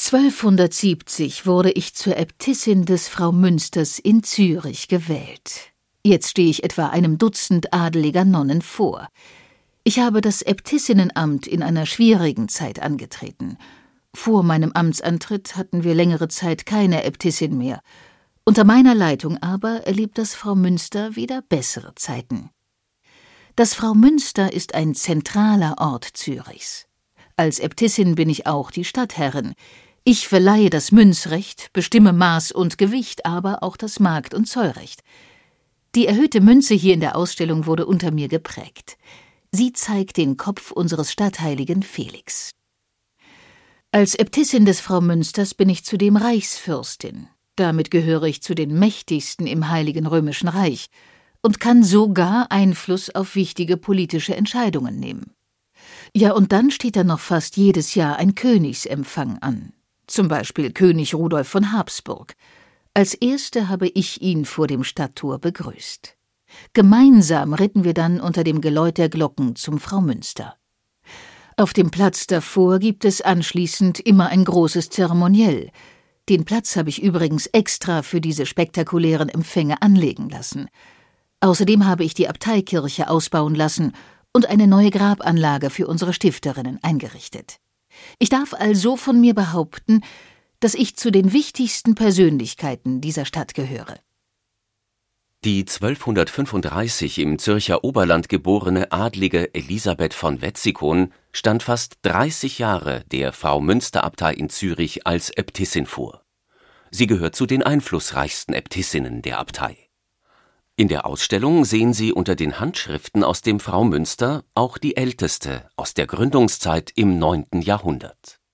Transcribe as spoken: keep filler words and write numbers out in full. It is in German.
zwölfhundertsiebzig wurde ich zur Äbtissin des Fraumünsters in Zürich gewählt. Jetzt stehe ich etwa einem Dutzend adeliger Nonnen vor. Ich habe das Äbtissinnenamt in einer schwierigen Zeit angetreten. Vor meinem Amtsantritt hatten wir längere Zeit keine Äbtissin mehr. Unter meiner Leitung aber erlebt das Fraumünster wieder bessere Zeiten. Das Fraumünster ist ein zentraler Ort Zürichs. Als Äbtissin bin ich auch die Stadtherrin. Ich verleihe das Münzrecht, bestimme Maß und Gewicht, aber auch das Markt- und Zollrecht. Die erhöhte Münze hier in der Ausstellung wurde unter mir geprägt. Sie zeigt den Kopf unseres Stadtheiligen Felix. Als Äbtissin des Fraumünsters bin ich zudem Reichsfürstin. Damit gehöre ich zu den mächtigsten im Heiligen Römischen Reich und kann sogar Einfluss auf wichtige politische Entscheidungen nehmen. Ja, und dann steht da noch fast jedes Jahr ein Königsempfang an. Zum Beispiel König Rudolf von Habsburg. Als Erste habe ich ihn vor dem Stadttor begrüßt. Gemeinsam ritten wir dann unter dem Geläut der Glocken zum Fraumünster. Auf dem Platz davor gibt es anschließend immer ein großes Zeremoniell. Den Platz habe ich übrigens extra für diese spektakulären Empfänge anlegen lassen. Außerdem habe ich die Abteikirche ausbauen lassen und eine neue Grabanlage für unsere Stifterinnen eingerichtet. Ich darf also von mir behaupten, dass ich zu den wichtigsten Persönlichkeiten dieser Stadt gehöre. Die zwölfhundertfünfunddreißig im Zürcher Oberland geborene Adlige Elisabeth von Wetzikon stand fast dreißig Jahre der Fraumünsterabtei in Zürich als Äbtissin vor. Sie gehört zu den einflussreichsten Äbtissinnen der Abtei. In der Ausstellung sehen Sie unter den Handschriften aus dem Fraumünster auch die älteste aus der Gründungszeit im neunten Jahrhundert.